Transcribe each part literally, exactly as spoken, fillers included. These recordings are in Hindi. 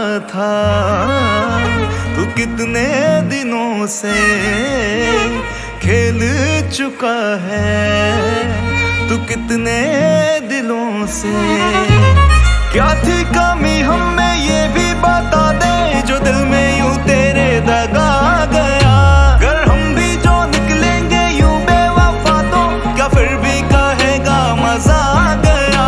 था तू कितने दिनों से खेल चुका है, तू कितने दिलों से। क्या थी कमी हम में ये भी बता दे, जो दिल में यूं तेरे दगा गया। अगर हम भी जो निकलेंगे यूं बेवफा तो क्या फिर भी कहेगा मजा आ गया।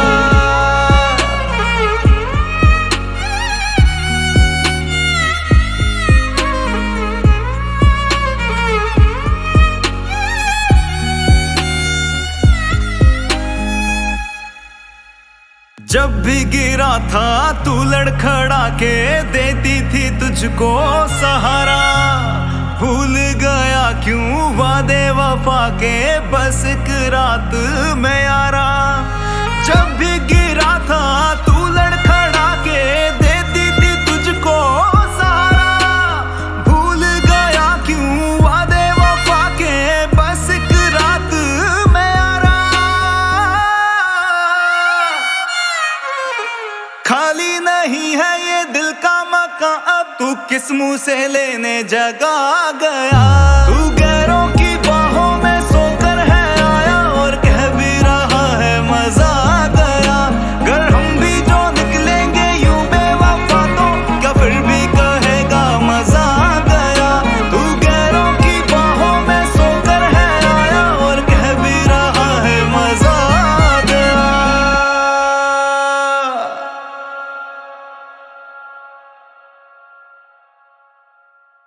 जब भी गिरा था तू लड़खड़ा के देती थी तुझको सहारा। भूल गया क्यों वादे वफा के बस एक रात में यारा। जब भी गिरा था तू लड़खड़ा के देती थी तुझको सहारा। भूल गया क्यों वादे वफा के बस एक रात में यारा। खाली नहीं है ये दिल का मकान, अब तू किस मुंह से लेने जगह गया। तू